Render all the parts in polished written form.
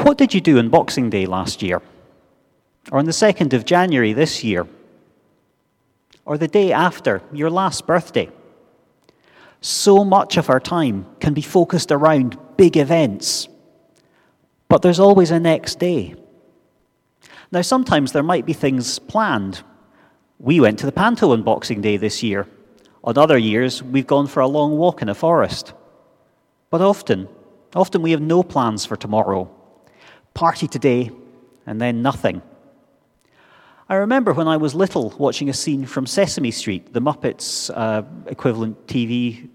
What did you do on Boxing Day last year? Or on the 2nd of January this year? Or the day after your last birthday? So much of our time can be focused around big events, but there's always a next day. Now, sometimes there might be things planned. We went to the Panto on Boxing Day this year. On other years, we've gone for a long walk in a forest. But often we have no plans for tomorrow. Party today, and then nothing. I remember when I was little watching a scene from Sesame Street, the Muppets equivalent TV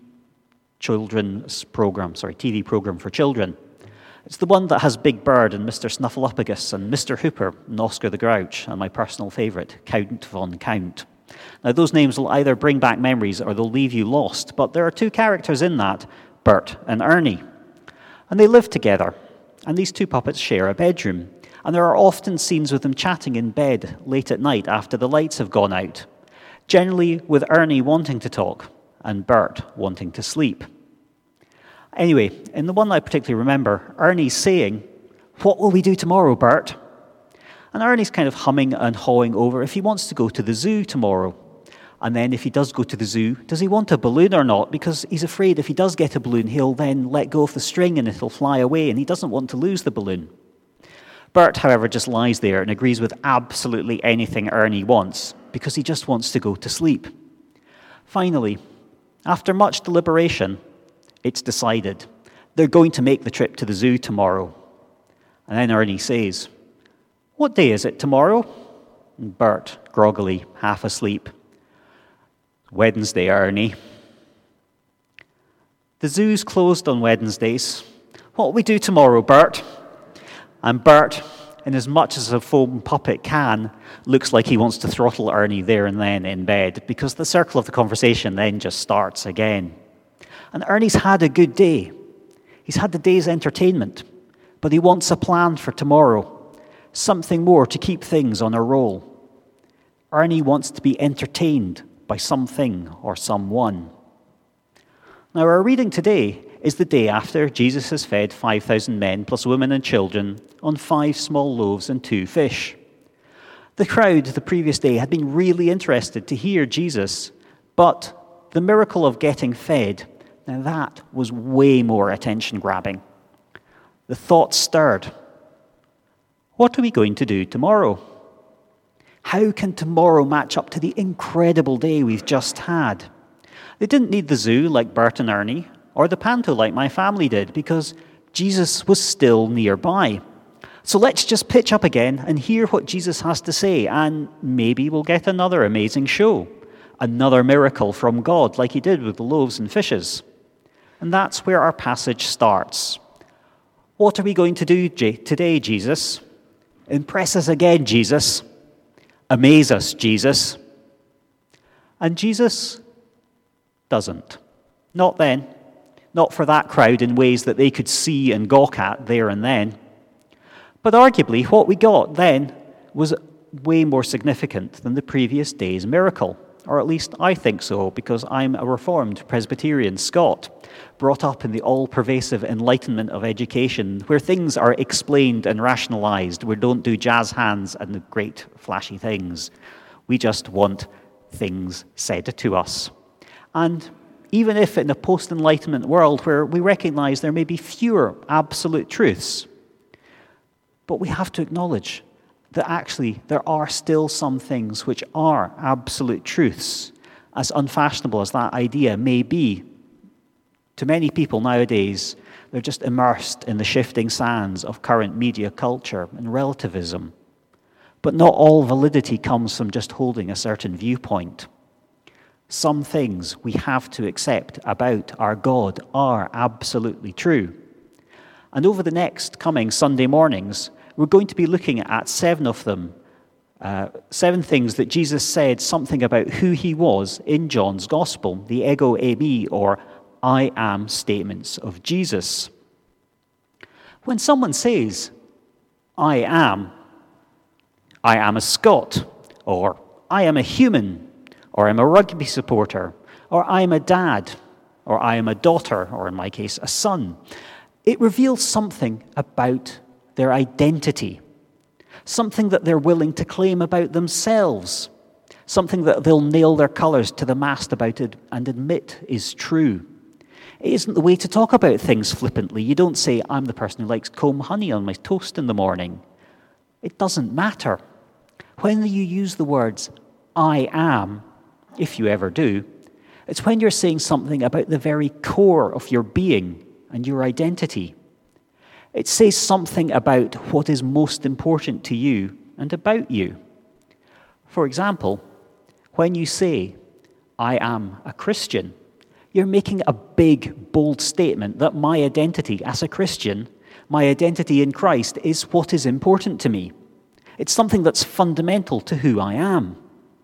program for children. It's the one that has Big Bird and Mr. Snuffleupagus and Mr. Hooper and Oscar the Grouch, and my personal favourite, Count Von Count. Now, those names will either bring back memories or they'll leave you lost, but there are two characters in that, Bert and Ernie. And they live together, and these two puppets share a bedroom. And there are often scenes with them chatting in bed late at night after the lights have gone out, generally with Ernie wanting to talk and Bert wanting to sleep. Anyway, in the one I particularly remember, Ernie's saying, "What will we do tomorrow, Bert?" And Ernie's kind of humming and hawing over if he wants to go to the zoo tomorrow. And then if he does go to the zoo, does he want a balloon or not? Because he's afraid if he does get a balloon, he'll then let go of the string and it'll fly away, and he doesn't want to lose the balloon. Bert, however, just lies there and agrees with absolutely anything Ernie wants, because he just wants to go to sleep. Finally, after much deliberation, it's decided. They're going to make the trip to the zoo tomorrow. And then Ernie says, "What day is it tomorrow?" And Bert, groggily, half asleep, "Wednesday, Ernie." "The zoo's closed on Wednesdays. What'll we do tomorrow, Bert?" And Bert, in as much as a foam puppet can, looks like he wants to throttle Ernie there and then in bed, because the circle of the conversation then just starts again. And Ernie's had a good day. He's had the day's entertainment, but he wants a plan for tomorrow, something more to keep things on a roll. Ernie wants to be entertained by something or someone. Now, our reading today is the day after Jesus has fed 5,000 men plus women and children on 5 small loaves and 2 fish. The crowd the previous day had been really interested to hear Jesus, but the miracle of getting fed, now that was way more attention-grabbing. The thought stirred. What are we going to do tomorrow? How can tomorrow match up to the incredible day we've just had? They didn't need the zoo like Bert and Ernie, or the Panto like my family did, because Jesus was still nearby. So let's just pitch up again and hear what Jesus has to say, and maybe we'll get another amazing show, another miracle from God like he did with the loaves and fishes. And that's where our passage starts. What are we going to do today, Jesus? Impress us again, Jesus. Amaze us, Jesus. And Jesus doesn't. Not then. Not for that crowd in ways that they could see and gawk at there and then. But arguably, what we got then was way more significant than the previous day's miracle. Or at least I think so, because I'm a Reformed Presbyterian Scot, brought up in the all-pervasive enlightenment of education, where things are explained and rationalized. We don't do jazz hands and great flashy things. We just want things said to us. And even if in a post-enlightenment world where we recognize there may be fewer absolute truths, but we have to acknowledge that actually there are still some things which are absolute truths, as unfashionable as that idea may be. To many people nowadays, they're just immersed in the shifting sands of current media culture and relativism. But not all validity comes from just holding a certain viewpoint. Some things we have to accept about our God are absolutely true. And over the next coming Sunday mornings, we're going to be looking at 7 of them, 7 things that Jesus said something about who he was in John's Gospel, the ego eimi, or I am statements of Jesus. When someone says, I am a Scot, or I am a human, or I'm a rugby supporter, or I'm a dad, or I am a daughter, or in my case, a son, it reveals something about their identity, something that they're willing to claim about themselves, something that they'll nail their colours to the mast about it and admit is true. It isn't the way to talk about things flippantly. You don't say, I'm the person who likes comb honey on my toast in the morning. It doesn't matter. When you use the words, I am, if you ever do, it's when you're saying something about the very core of your being and your identity. It says something about what is most important to you and about you. For example, when you say, I am a Christian, you're making a big, bold statement that my identity as a Christian, my identity in Christ, is what is important to me. It's something that's fundamental to who I am.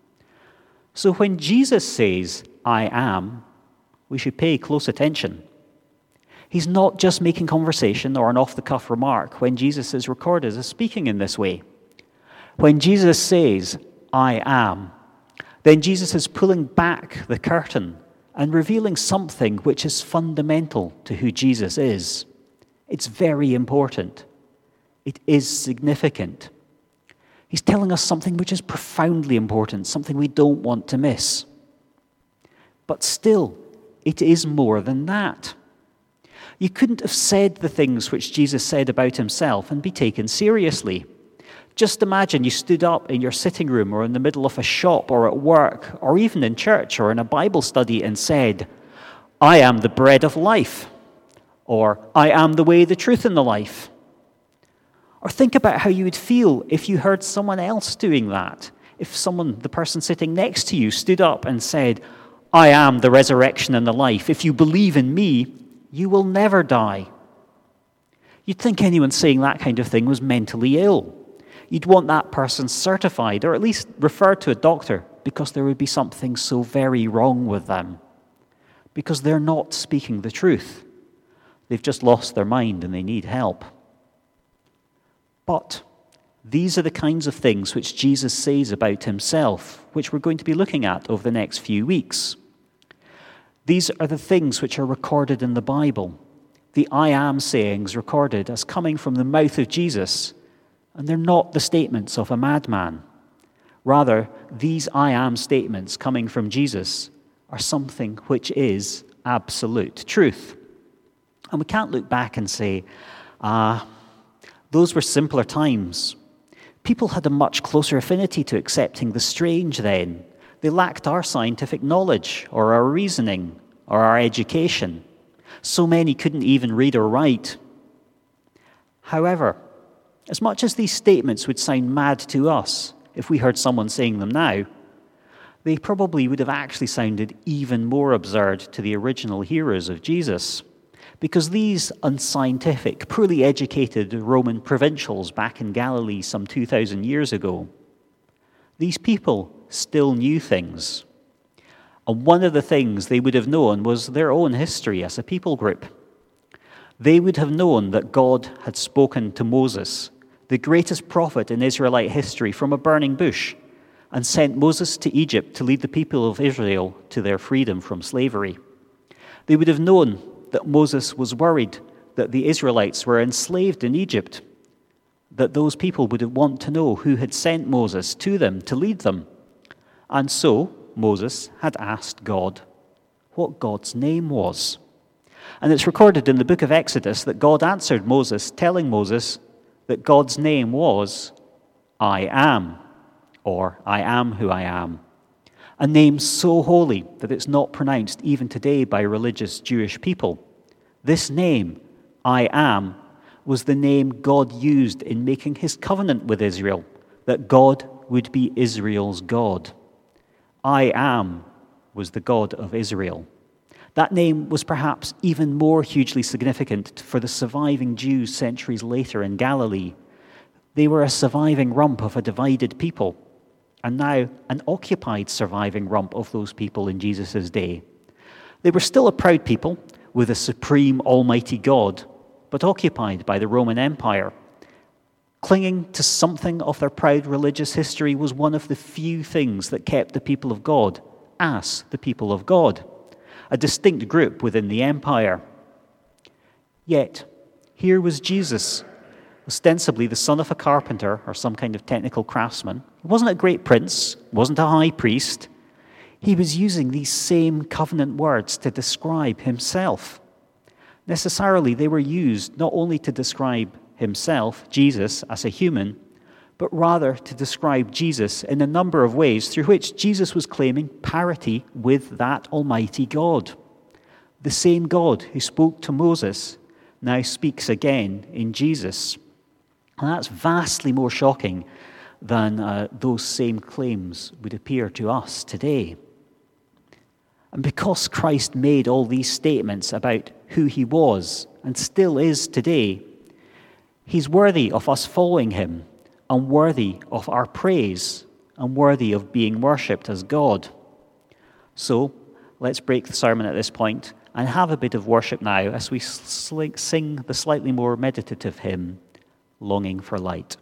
So when Jesus says, I am, we should pay close attention. He's not just making conversation or an off-the-cuff remark when Jesus is recorded as speaking in this way. When Jesus says, I am, then Jesus is pulling back the curtain and revealing something which is fundamental to who Jesus is. It's very important. It is significant. He's telling us something which is profoundly important, something we don't want to miss. But still, it is more than that. You couldn't have said the things which Jesus said about himself and be taken seriously. Just imagine you stood up in your sitting room or in the middle of a shop or at work or even in church or in a Bible study and said, I am the bread of life, or I am the way, the truth, and the life. Or think about how you would feel if you heard someone else doing that. If the person sitting next to you, stood up and said, I am the resurrection and the life. If you believe in me, you will never die. You'd think anyone saying that kind of thing was mentally ill. You'd want that person certified or at least referred to a doctor because there would be something so very wrong with them. Because they're not speaking the truth. They've just lost their mind and they need help. But these are the kinds of things which Jesus says about himself, which we're going to be looking at over the next few weeks. These are the things which are recorded in the Bible, the I am sayings recorded as coming from the mouth of Jesus, and they're not the statements of a madman. Rather, these I am statements coming from Jesus are something which is absolute truth. And we can't look back and say, those were simpler times. People had a much closer affinity to accepting the strange then. They lacked our scientific knowledge or our reasoning or our education. So many couldn't even read or write. However, as much as these statements would sound mad to us if we heard someone saying them now, they probably would have actually sounded even more absurd to the original hearers of Jesus. Because these unscientific, poorly educated Roman provincials back in Galilee some 2,000 years ago, these people still knew things. And one of the things they would have known was their own history as a people group. They would have known that God had spoken to Moses, the greatest prophet in Israelite history, from a burning bush, and sent Moses to Egypt to lead the people of Israel to their freedom from slavery. They would have known that Moses was worried that the Israelites were enslaved in Egypt, that those people would want to know who had sent Moses to them to lead them. And so Moses had asked God what God's name was. And it's recorded in the book of Exodus that God answered Moses, telling Moses that God's name was I am, or I am who I am. A name so holy that it's not pronounced even today by religious Jewish people. This name, I am, was the name God used in making his covenant with Israel, that God would be Israel's God. I am was the God of Israel. That name was perhaps even more hugely significant for the surviving Jews centuries later in Galilee. They were a surviving rump of a divided people, and now an occupied surviving rump of those people in Jesus' day. They were still a proud people with a supreme almighty God, but occupied by the Roman Empire. Clinging to something of their proud religious history was one of the few things that kept the people of God as the people of God, a distinct group within the empire. Yet, here was Jesus, ostensibly the son of a carpenter or some kind of technical craftsman. He wasn't a great prince, wasn't a high priest. He was using these same covenant words to describe himself. Necessarily, they were used not only to describe himself, Jesus, as a human, but rather to describe Jesus in a number of ways through which Jesus was claiming parity with that Almighty God. The same God who spoke to Moses now speaks again in Jesus. And that's vastly more shocking than those same claims would appear to us today. And because Christ made all these statements about who he was and still is today, he's worthy of us following him and worthy of our praise and worthy of being worshipped as God. So let's break the sermon at this point and have a bit of worship now as we sing the slightly more meditative hymn, Longing for Light.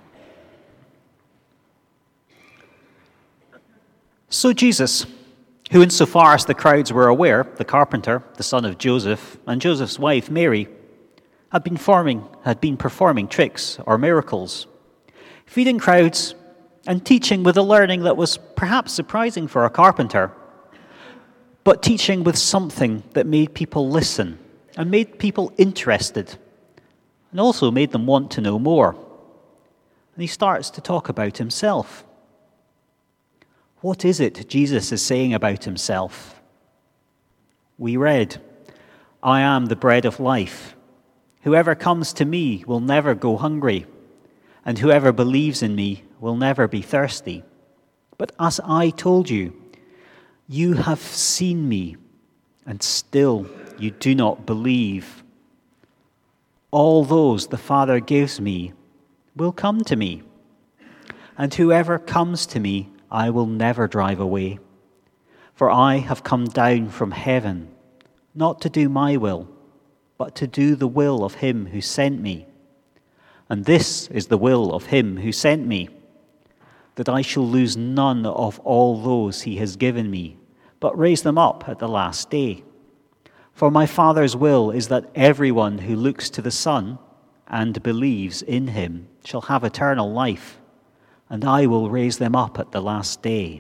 So Jesus, who insofar as the crowds were aware, the carpenter, the son of Joseph, and Joseph's wife Mary, had been performing tricks or miracles, feeding crowds and teaching with a learning that was perhaps surprising for a carpenter, but teaching with something that made people listen and made people interested and also made them want to know more. And he starts to talk about himself. What is it Jesus is saying about himself? We read, "I am the bread of life. Whoever comes to me will never go hungry, and whoever believes in me will never be thirsty. But as I told you, you have seen me, and still you do not believe. All those the Father gives me will come to me, and whoever comes to me I will never drive away. For I have come down from heaven, not to do my will, but to do the will of him who sent me. And this is the will of him who sent me, that I shall lose none of all those he has given me, but raise them up at the last day. For my Father's will is that everyone who looks to the Son and believes in him shall have eternal life, and I will raise them up at the last day."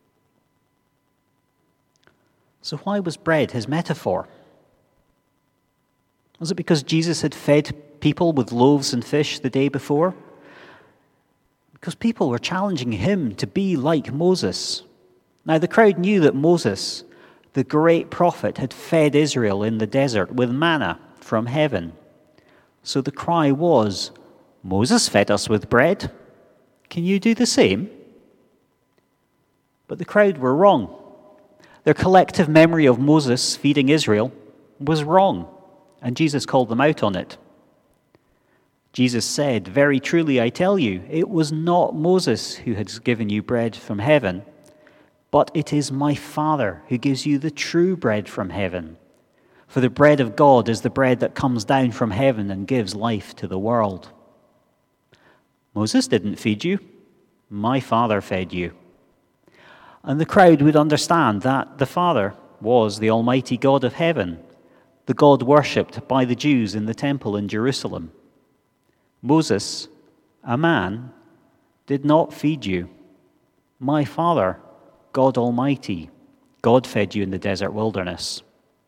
So why was bread his metaphor? Was it because Jesus had fed people with loaves and fish the day before? Because people were challenging him to be like Moses. Now the crowd knew that Moses, the great prophet, had fed Israel in the desert with manna from heaven. So the cry was, "Moses fed us with bread. Can you do the same?" But the crowd were wrong. Their collective memory of Moses feeding Israel was wrong, and Jesus called them out on it. Jesus said, "Very truly I tell you, it was not Moses who has given you bread from heaven, but it is my Father who gives you the true bread from heaven. For the bread of God is the bread that comes down from heaven and gives life to the world. Moses didn't feed you, my Father fed you." And the crowd would understand that the Father was the Almighty God of heaven, the God worshipped by the Jews in the temple in Jerusalem. Moses, a man, did not feed you. My Father, God Almighty, God fed you in the desert wilderness.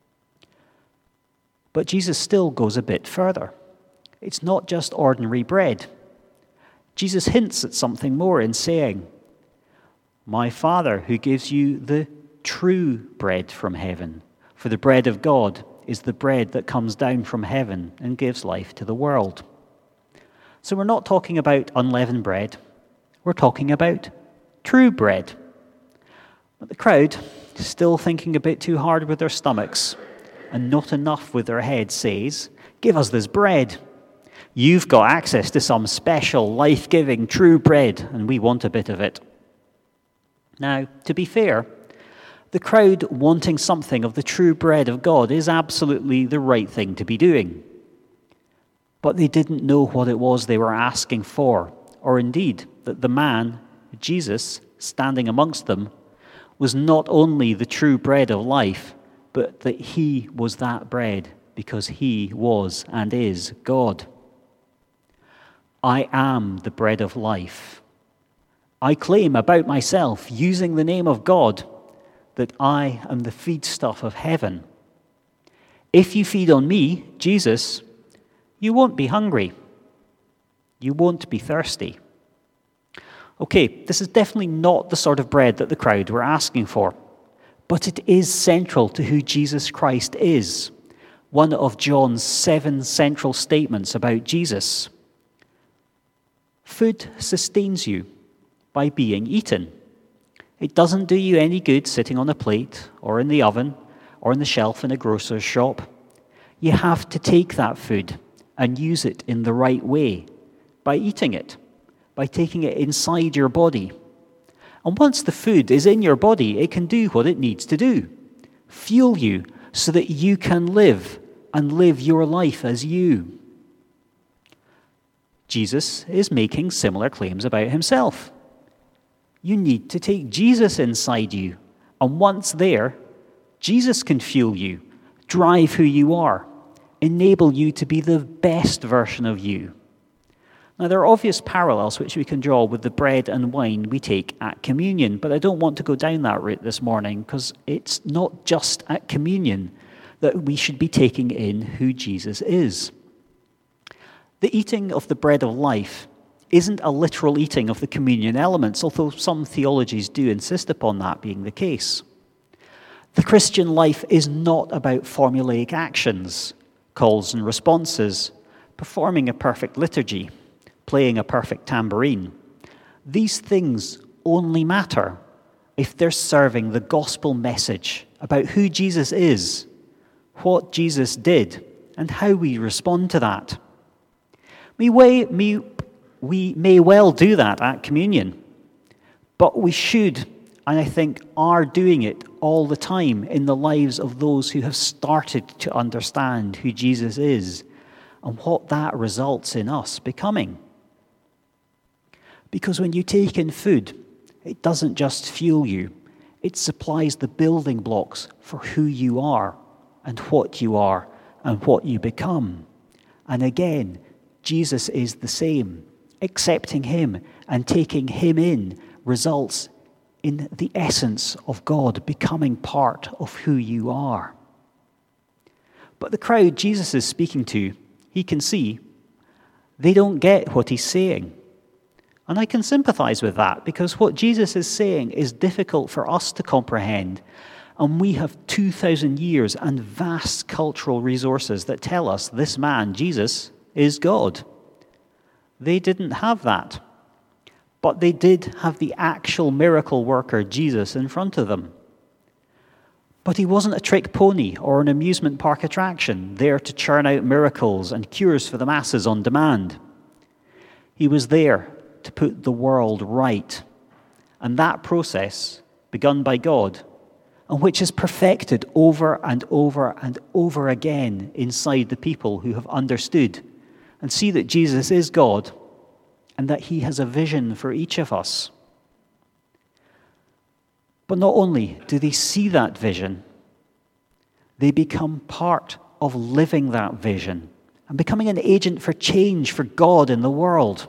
But Jesus still goes a bit further. It's not just ordinary bread. Jesus hints at something more in saying, "My Father who gives you the true bread from heaven, for the bread of God is the bread that comes down from heaven and gives life to the world." So we're not talking about unleavened bread. We're talking about true bread. But the crowd, still thinking a bit too hard with their stomachs and not enough with their heads, says, "Give us this bread. You've got access to some special, life-giving, true bread, and we want a bit of it." Now, to be fair, the crowd wanting something of the true bread of God is absolutely the right thing to be doing. But they didn't know what it was they were asking for, or indeed that the man, Jesus, standing amongst them, was not only the true bread of life, but that he was that bread because he was and is God. "I am the bread of life. I claim about myself, using the name of God, that I am the feedstuff of heaven. If you feed on me, Jesus, you won't be hungry. You won't be thirsty." Okay, this is definitely not the sort of bread that the crowd were asking for, but it is central to who Jesus Christ is, one of John's 7 central statements about Jesus. Food sustains you by being eaten. It doesn't do you any good sitting on a plate or in the oven or on the shelf in a grocer's shop. You have to take that food and use it in the right way by eating it, by taking it inside your body. And once the food is in your body, it can do what it needs to do, fuel you so that you can live and live your life as you. Jesus is making similar claims about himself. You need to take Jesus inside you And once there, Jesus can fuel you, drive who you are, enable you to be the best version of you. Now, there are obvious parallels which we can draw with the bread and wine we take at communion, but I don't want to go down that route this morning because it's not just at communion that we should be taking in who Jesus is. The eating of the bread of life isn't a literal eating of the communion elements, although some theologies do insist upon that being the case. The Christian life is not about formulaic actions, calls and responses, performing a perfect liturgy, playing a perfect tambourine. These things only matter if they're serving the gospel message about who Jesus is, what Jesus did, and how we respond to that. We may well do that at communion, but we should, and I think are doing it all the time in the lives of those who have started to understand who Jesus is and what that results in us becoming. Because when you take in food, it doesn't just fuel you, it supplies the building blocks for who you are and what you become. And again, Jesus is the same. Accepting him and taking him in results in the essence of God becoming part of who you are. But the crowd Jesus is speaking to, he can see, they don't get what he's saying. And I can sympathize with that because what Jesus is saying is difficult for us to comprehend. And we have 2,000 years and vast cultural resources that tell us this man, Jesus, is God. They didn't have that. But they did have the actual miracle worker, Jesus, in front of them. But he wasn't a trick pony or an amusement park attraction there to churn out miracles and cures for the masses on demand. He was there to put the world right. And that process, begun by God, and which is perfected over and over and over again inside the people who have understood and see that Jesus is God and that he has a vision for each of us. But not only do they see that vision, they become part of living that vision and becoming an agent for change for God in the world.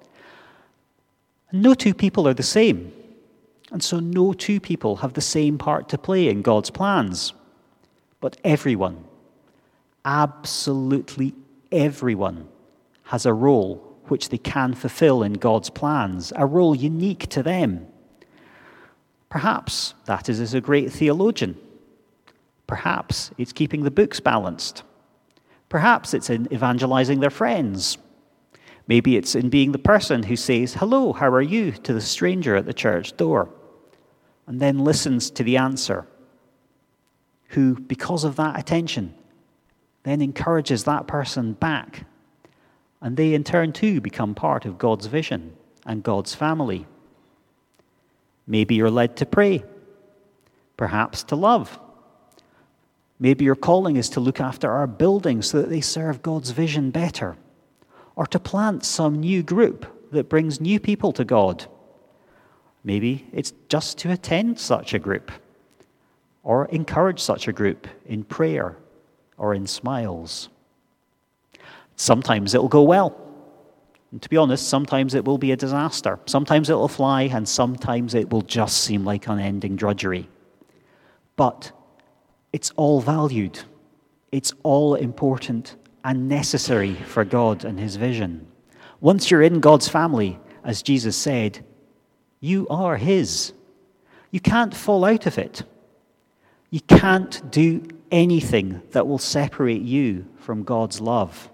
No two people are the same, and so no two people have the same part to play in God's plans. But everyone, absolutely everyone, has a role which they can fulfill in God's plans, a role unique to them. Perhaps that is as a great theologian. Perhaps it's keeping the books balanced. Perhaps it's in evangelizing their friends. Maybe it's in being the person who says, "Hello, how are you?" to the stranger at the church door, and then listens to the answer, who, because of that attention, then encourages that person back, and they in turn too become part of God's vision and God's family. Maybe you're led to pray, perhaps to love. Maybe your calling is to look after our buildings so that they serve God's vision better, or to plant some new group that brings new people to God. Maybe it's just to attend such a group, or encourage such a group in prayer or in smiles. Sometimes it'll go well. And to be honest, sometimes it will be a disaster. Sometimes it will fly, and sometimes it will just seem like unending drudgery. But it's all valued. It's all important and necessary for God and his vision. Once you're in God's family, as Jesus said, you are his. You can't fall out of it. You can't do anything that will separate you from God's love.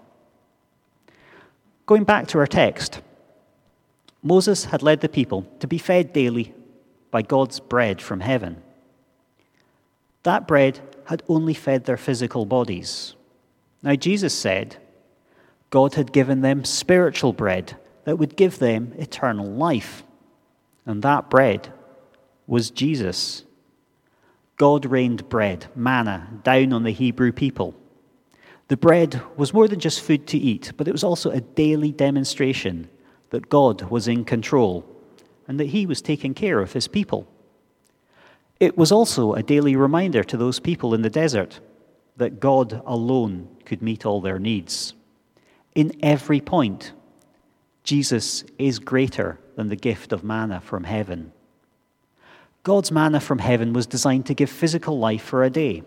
Going back to our text, Moses had led the people to be fed daily by God's bread from heaven. That bread had only fed their physical bodies. Now, Jesus said God had given them spiritual bread that would give them eternal life. And that bread was Jesus. God rained bread, manna, down on the Hebrew people. The bread was more than just food to eat, but it was also a daily demonstration that God was in control and that he was taking care of his people. It was also a daily reminder to those people in the desert that God alone could meet all their needs. In every point, Jesus is greater than the gift of manna from heaven. God's manna from heaven was designed to give physical life for a day.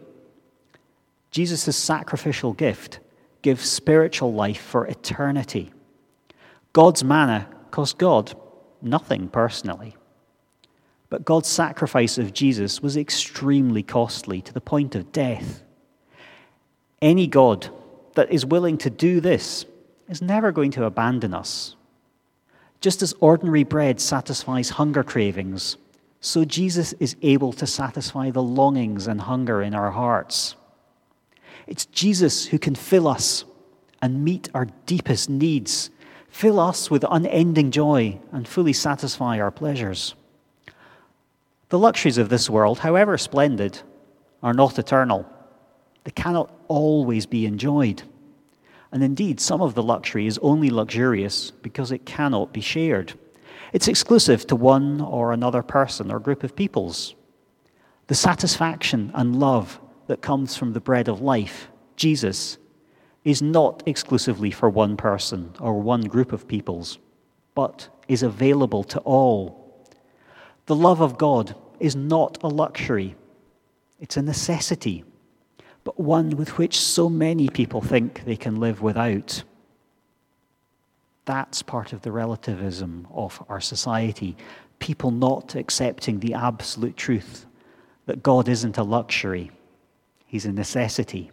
Jesus' sacrificial gift gives spiritual life for eternity. God's manna cost God nothing personally. But God's sacrifice of Jesus was extremely costly to the point of death. Any God that is willing to do this is never going to abandon us. Just as ordinary bread satisfies hunger cravings, so Jesus is able to satisfy the longings and hunger in our hearts. It's Jesus who can fill us and meet our deepest needs, fill us with unending joy and fully satisfy our pleasures. The luxuries of this world, however splendid, are not eternal. They cannot always be enjoyed. And indeed, some of the luxury is only luxurious because it cannot be shared. It's exclusive to one or another person or group of peoples. The satisfaction and love that comes from the bread of life, Jesus, is not exclusively for one person or one group of peoples, but is available to all. The love of God is not a luxury. It's a necessity, but one with which so many people think they can live without. That's part of the relativism of our society. People not accepting the absolute truth that God isn't a luxury. He's a necessity.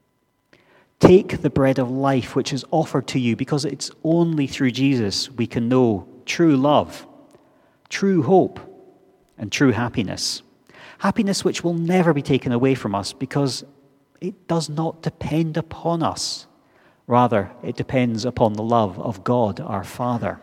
Take the bread of life which is offered to you, because it's only through Jesus we can know true love, true hope, and true happiness. Happiness which will never be taken away from us because it does not depend upon us. Rather, it depends upon the love of God, our Father.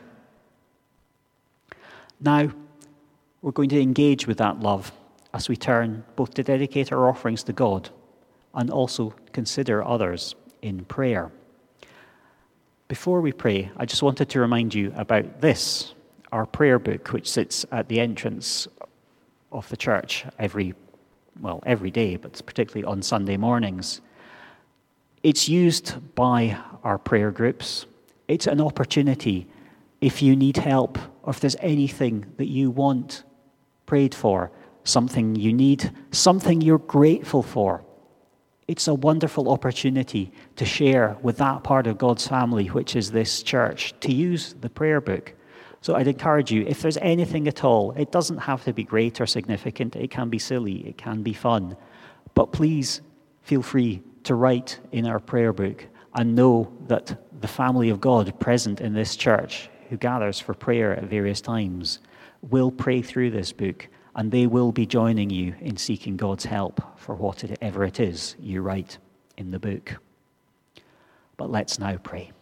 Now, we're going to engage with that love as we turn both to dedicate our offerings to God and also consider others in prayer. Before we pray, I just wanted to remind you about this, our prayer book, which sits at the entrance of the church every day, but particularly on Sunday mornings. It's used by our prayer groups. It's an opportunity if you need help or if there's anything that you want prayed for, something you need, something you're grateful for. It's a wonderful opportunity to share with that part of God's family, which is this church, to use the prayer book. So I'd encourage you, if there's anything at all, it doesn't have to be great or significant. It can be silly. It can be fun. But please feel free to write in our prayer book and know that the family of God present in this church, who gathers for prayer at various times, will pray through this book, and they will be joining you in seeking God's help for whatever it is you write in the book. But let's now pray.